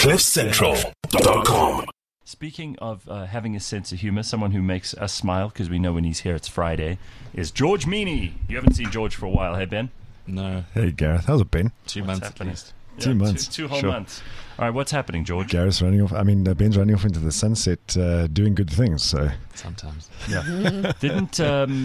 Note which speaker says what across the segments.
Speaker 1: CliffCentral.com.
Speaker 2: Speaking of having a sense of humor, someone who makes us smile, because we know when he's here it's Friday, is George Meany. You haven't seen George for a while, hey, Ben?
Speaker 3: No.
Speaker 4: Hey, Gareth. How's it been?
Speaker 3: 2 months at least.
Speaker 2: Yeah,
Speaker 4: 2 months.
Speaker 2: Two whole
Speaker 4: Sure.
Speaker 2: months. All right, what's happening, George?
Speaker 4: Gareth's running off. Ben's running off into the sunset, doing good things. So
Speaker 3: Sometimes.
Speaker 2: Yeah. Didn't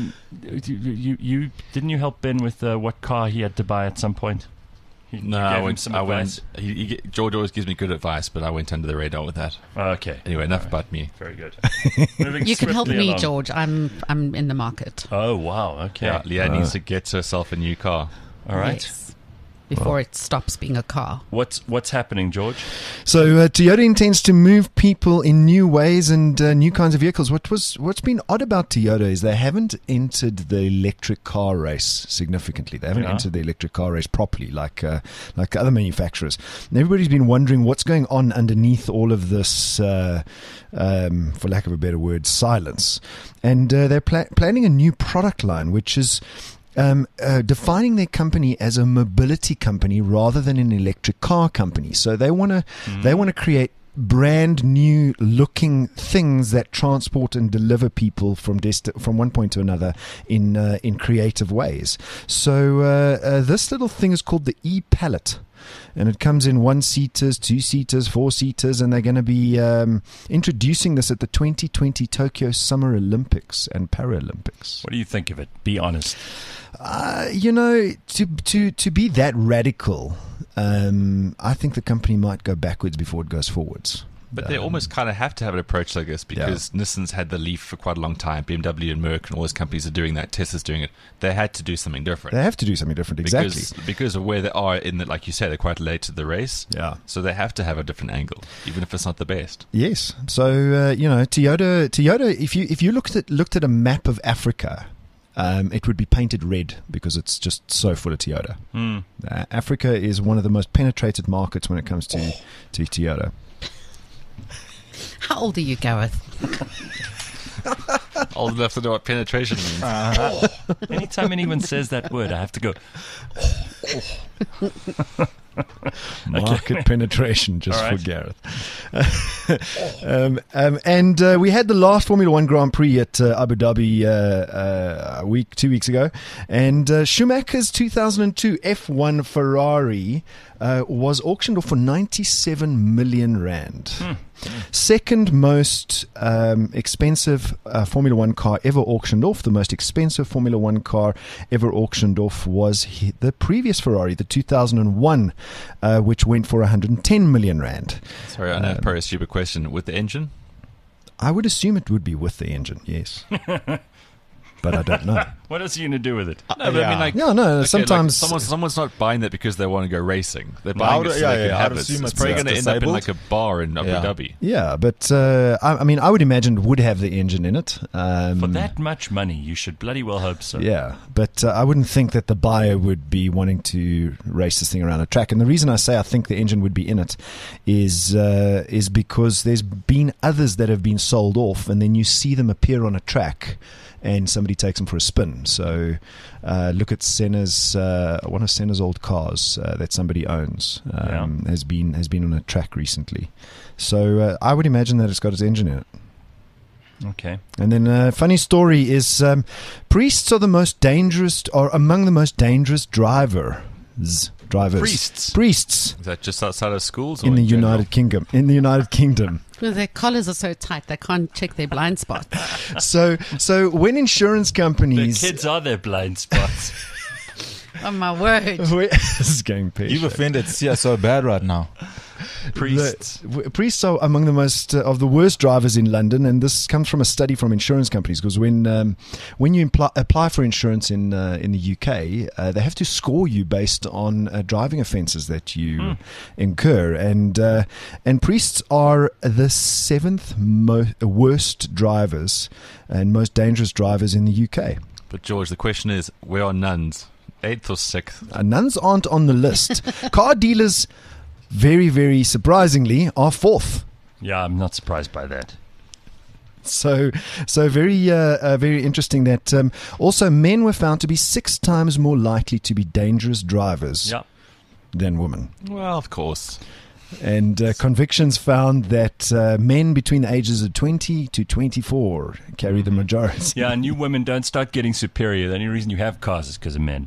Speaker 2: you help Ben with what car he had to buy at some point?
Speaker 3: No,
Speaker 2: you
Speaker 3: I
Speaker 2: gave him
Speaker 3: went.
Speaker 2: some
Speaker 3: I
Speaker 2: advice?
Speaker 3: went. George always gives me good advice, but I went under the radar with that.
Speaker 2: Okay.
Speaker 3: Anyway, enough about me.
Speaker 2: Very good. Moving
Speaker 5: You can help
Speaker 2: swiftly
Speaker 5: me,
Speaker 2: along.
Speaker 5: George. I'm in the market.
Speaker 2: Oh, wow. Okay.
Speaker 3: Yeah, Leanne needs to get herself a new car.
Speaker 2: All right.
Speaker 5: Yes. Before it stops being a car.
Speaker 2: What's happening, George?
Speaker 4: Toyota intends to move people in new ways and new kinds of vehicles. What's been odd about Toyota is they haven't entered the electric car race significantly. They haven't entered the electric car race properly, like other manufacturers. And everybody's been wondering what's going on underneath all of this, for lack of a better word, silence. And they're planning a new product line, which is defining their company as a mobility company rather than an electric car company. So they want to create brand new looking things that transport and deliver people from one point to another in creative ways. So this little thing is called the e-Palette. And it comes in 1-seaters, 2-seaters, 4-seaters, and they're going to be introducing this at the 2020 Tokyo Summer Olympics and Paralympics.
Speaker 2: What do you think of it? Be honest.
Speaker 4: To be that radical, I think the company might go backwards before it goes forwards.
Speaker 3: But they almost kind of have to have an approach like this because Nissan's had the Leaf for quite a long time. BMW and Merc and all those companies are doing that. Tesla's doing it. They had to do something different.
Speaker 4: They have to do something different, exactly.
Speaker 3: Because of where they are in the, like you said, they're quite late to the race.
Speaker 4: Yeah.
Speaker 3: So they have to have a different angle, even if it's not the best.
Speaker 4: Yes. So Toyota. If you looked at a map of Africa, it would be painted red because it's just so full of Toyota. Africa is one of the most penetrated markets when it comes to Toyota.
Speaker 5: How old are you, Gareth?
Speaker 3: Old enough to know what penetration means.
Speaker 2: Anytime anyone says that word, I have to go.
Speaker 4: Market penetration just
Speaker 2: All right.
Speaker 4: for Gareth. And we had the last Formula One Grand Prix at Abu Dhabi 2 weeks ago. And Schumacher's 2002 F1 Ferrari was auctioned off for 97 million rand. Second most expensive Formula One car ever auctioned off. The most expensive Formula One car ever auctioned off was the previous Ferrari, the 2001, which went for 110 million rand.
Speaker 3: Sorry, I know probably a stupid question. With the engine?
Speaker 4: I would assume it would be with the engine, yes. But I don't know.
Speaker 2: What else are you going to do with it?
Speaker 3: No, but I mean, like,
Speaker 4: No,
Speaker 3: okay,
Speaker 4: sometimes...
Speaker 3: like someone's not buying that because they want to go racing. They're buying it so they can have it. It's probably going to end up in like a bar in Abu Dhabi.
Speaker 4: Yeah, but I would imagine it would have the engine in it.
Speaker 2: For that much money, you should bloody well hope so.
Speaker 4: Yeah, but I wouldn't think that the buyer would be wanting to race this thing around a track. And the reason I say I think the engine would be in it is because there's been others that have been sold off, and then you see them appear on a track and somebody takes them for a spin. So look at Senna's one of Senna's old cars that somebody owns has been on a track recently. So I would imagine that it's got its engine in it.
Speaker 2: Okay.
Speaker 4: And then a funny story is priests are among the most dangerous drivers. Priests
Speaker 3: Is that just outside of schools? Or
Speaker 4: in the
Speaker 3: general?
Speaker 4: United Kingdom. In the United Kingdom.
Speaker 5: Well, their collars are so tight they can't check their blind spots.
Speaker 4: So when insurance
Speaker 2: The
Speaker 4: companies...
Speaker 2: kids are their blind spots.
Speaker 5: Oh, my word.
Speaker 4: This is going pear
Speaker 6: You've
Speaker 4: shaped.
Speaker 6: offended Sia so bad right now.
Speaker 2: Priests.
Speaker 4: Priests are among the most of the worst drivers in London, and this comes from a study from insurance companies. Because when you apply for insurance in the UK, they have to score you based on driving offences that you incur, and priests are the seventh worst drivers and most dangerous drivers in the UK.
Speaker 3: But George, the question is, where are nuns? 8th or 6th?
Speaker 4: Nuns aren't on the list. Car dealers, very, very surprisingly, are fourth.
Speaker 2: Yeah, I'm not surprised by that.
Speaker 4: So very, very interesting that also men were found to be 6 times more likely to be dangerous drivers
Speaker 2: Yeah.
Speaker 4: than women.
Speaker 3: Well, of course.
Speaker 4: And convictions found that men between the ages of 20 to 24 carry the majority.
Speaker 2: Yeah, and you women don't start getting superior. The only reason you have cars is because of men.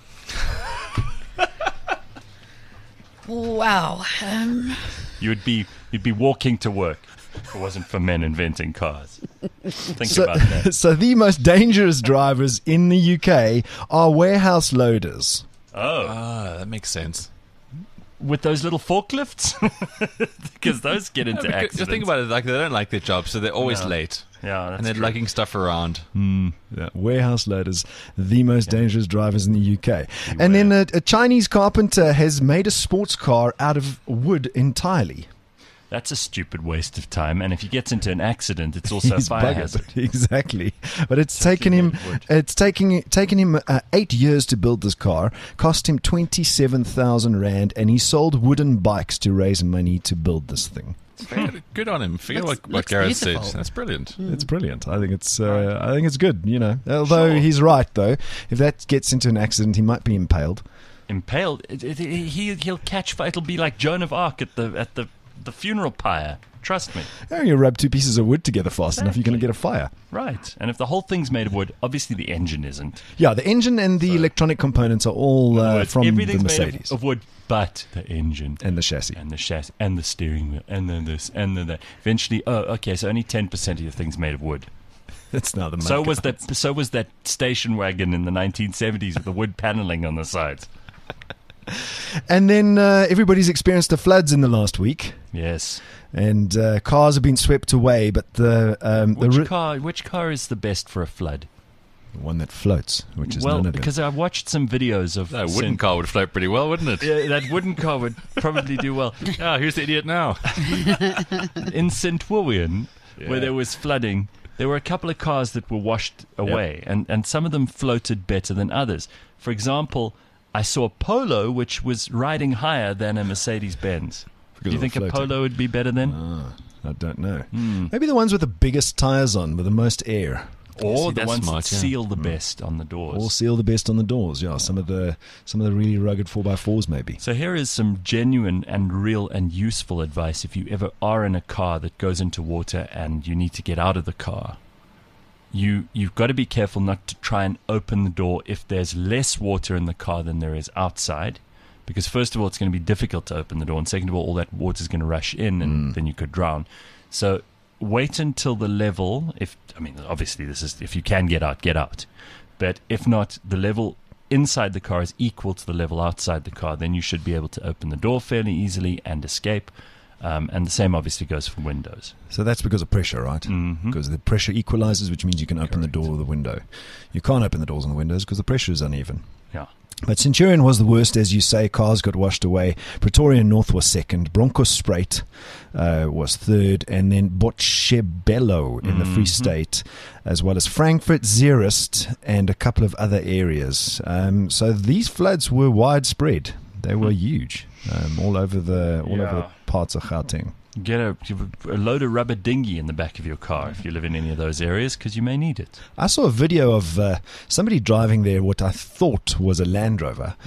Speaker 5: Wow.
Speaker 2: You'd be walking to work if it wasn't for men inventing cars. Think about that.
Speaker 4: So the most dangerous drivers in the UK are warehouse loaders.
Speaker 2: Oh,
Speaker 3: That makes sense.
Speaker 2: with those little forklifts? Because those get into accidents.
Speaker 3: Just think about it, like they don't like their job, so they're always late.
Speaker 2: Yeah, that's
Speaker 3: And they're
Speaker 2: true.
Speaker 3: lugging stuff around.
Speaker 4: Yeah, warehouse loaders, the most dangerous drivers in the UK. And then a Chinese carpenter has made a sports car out of wood entirely.
Speaker 2: That's a stupid waste of time. And if he gets into an accident, it's also a
Speaker 4: He's
Speaker 2: fire
Speaker 4: buggered.
Speaker 2: hazard.
Speaker 4: Exactly. But it's taken him. It's taken him 8 years to build this car. Cost him 27,000 rand, and he sold wooden bikes to raise money to build this thing.
Speaker 3: Good on him. Forget what
Speaker 5: Looks
Speaker 3: Gareth said.
Speaker 5: beautiful.
Speaker 3: That's brilliant.
Speaker 4: It's brilliant. I think it's good. You know, although he's right though. If that gets into an accident, he might be impaled.
Speaker 2: Impaled. He'll catch fire. It'll be like Joan of Arc at the funeral pyre. Trust me.
Speaker 4: You rub two pieces of wood together fast enough, you're going to get a fire.
Speaker 2: Right. And if the whole thing's made of wood, obviously the engine isn't.
Speaker 4: Yeah, the engine and the electronic components are all from the
Speaker 2: Everything's
Speaker 4: Mercedes
Speaker 2: made of wood, but the engine
Speaker 4: and the chassis.
Speaker 2: and the chassis and the steering wheel and then this and then that. Eventually, so only 10% of your thing's made of wood.
Speaker 4: That's now the
Speaker 2: So
Speaker 4: market.
Speaker 2: was that station wagon in the 1970s with the wood paneling on the sides.
Speaker 4: And then everybody's experienced the floods in the last week,
Speaker 2: Yes.
Speaker 4: and cars have been swept away. But
Speaker 2: Which car is the best for a flood?
Speaker 4: the one that floats, which is
Speaker 2: Well,
Speaker 4: none of them.
Speaker 2: because I watched some videos of
Speaker 3: That wooden car would float pretty well, wouldn't it?
Speaker 2: Yeah, that wooden car would probably do well.
Speaker 3: Who's the idiot now?
Speaker 2: In St. William, where there was flooding, there were a couple of cars that were washed away, and some of them floated better than others. For example, I saw a Polo which was riding higher than a Mercedes-Benz. Do you
Speaker 4: of
Speaker 2: think
Speaker 4: the
Speaker 2: a
Speaker 4: floating.
Speaker 2: Polo would be better then?
Speaker 4: I don't know. Maybe the ones with the biggest tires on, with the most air,
Speaker 2: Or
Speaker 3: See,
Speaker 2: the
Speaker 3: that's
Speaker 2: ones
Speaker 3: smart,
Speaker 2: that
Speaker 3: yeah.
Speaker 2: seal the best on the doors?
Speaker 4: or seal the best on the doors. Yeah, some of the really rugged 4x4s maybe.
Speaker 2: So here is some genuine and real and useful advice if you ever are in a car that goes into water and you need to get out of the car. You've got to be careful not to try and open the door if there's less water in the car than there is outside, because first of all it's going to be difficult to open the door, and second of all that water is going to rush in and then you could drown. So wait until the level, obviously this is if you can get out, but if not, the level inside the car is equal to the level outside the car, then you should be able to open the door fairly easily and escape. And the same obviously goes for windows.
Speaker 4: So that's because of pressure, right?
Speaker 2: Mm-hmm.
Speaker 4: Because the pressure equalizes, which means you can open the door or the window. You can't open the doors and the windows because the pressure is uneven.
Speaker 2: Yeah.
Speaker 4: But Centurion was the worst, as you say. Cars got washed away. Pretoria North was second. Bronkhorstspruit was third. And then Botshabelo in the Free State, as well as Frankfurt, Zeerust, and a couple of other areas. So these floods were widespread. They were huge, all over the parts of Gauteng.
Speaker 2: Get a load of rubber dinghy in the back of your car if you live in any of those areas, because you may need it.
Speaker 4: I saw a video of somebody driving there, what I thought was a Land Rover,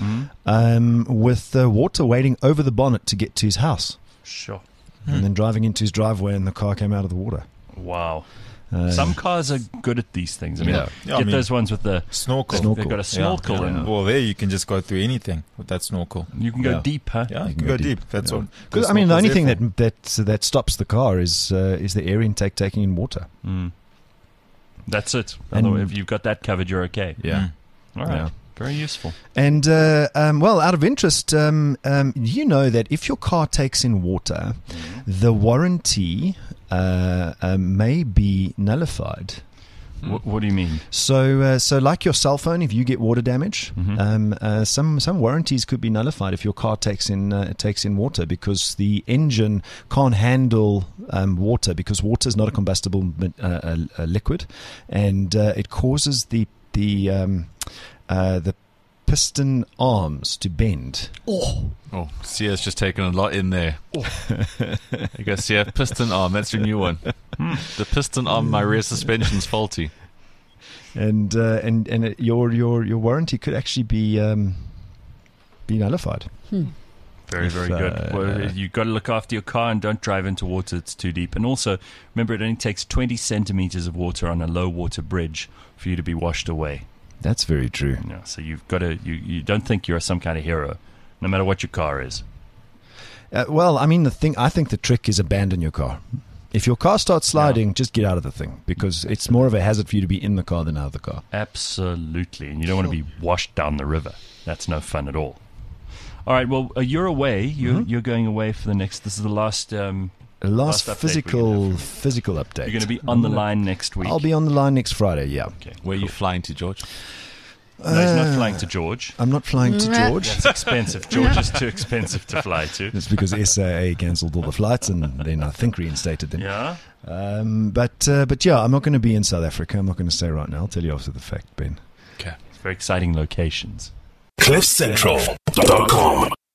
Speaker 4: with water wading over the bonnet to get to his house,
Speaker 2: Sure.
Speaker 4: and then driving into his driveway, and the car came out of the water.
Speaker 2: Wow. Some cars are good at these things.
Speaker 1: Yeah, I mean,
Speaker 2: those ones with the
Speaker 1: Snorkel.
Speaker 2: They've got a snorkel in.
Speaker 1: Well, there you can just go through anything with that snorkel.
Speaker 2: You can go
Speaker 4: Yeah.
Speaker 2: deep, huh?
Speaker 1: Yeah, you can go deep. That's all.
Speaker 4: Because I mean, the only thing that stops the car is the air intake taking in water.
Speaker 2: That's it.
Speaker 4: And-
Speaker 2: Otherwise, if you've got that covered, you're okay.
Speaker 4: Yeah.
Speaker 2: All right.
Speaker 4: Yeah.
Speaker 2: Very useful.
Speaker 4: And well, out of interest, you know that if your car takes in water, the warranty may be nullified.
Speaker 2: What do you mean?
Speaker 4: So like your cell phone, if you get water damage, some warranties could be nullified if your car takes in water, because the engine can't handle water, because water is not a combustible liquid, and it causes the piston arms to bend.
Speaker 3: Oh, Sia's just taken a lot in there. You go, Sia, piston arm, that's your new one. The piston arm of my rear suspension's faulty.
Speaker 4: And your warranty could actually be nullified.
Speaker 2: Very, very good. Well, you've got to look after your car and don't drive into water that's too deep. And also, remember, it only takes 20 centimeters of water on a low water bridge for you to be washed away.
Speaker 4: That's very true.
Speaker 2: Yeah, so you've got to, you don't think you're some kind of hero, no matter what your car is.
Speaker 4: Well, I mean, I think the trick is abandon your car. If your car starts sliding, just get out of the thing, because it's more of a hazard for you to be in the car than out of the car.
Speaker 2: Absolutely. And you don't want to be washed down the river. That's no fun at all. All right, well, you're away. You're going away for the next... This is the last
Speaker 4: physical update.
Speaker 2: You're going to be on the line next week.
Speaker 4: I'll be on the line next Friday, yeah.
Speaker 3: Okay. Where are you flying to, George?
Speaker 2: No, he's not flying to George.
Speaker 4: I'm not flying to George.
Speaker 2: That's expensive. George is too expensive to fly to.
Speaker 4: It's because SAA cancelled all the flights and then I think reinstated them.
Speaker 2: Yeah.
Speaker 4: But yeah, I'm not going to be in South Africa. I'm not going to say right now. I'll tell you after the fact, Ben.
Speaker 3: Okay.
Speaker 2: It's very exciting locations.
Speaker 6: CliffCentral.com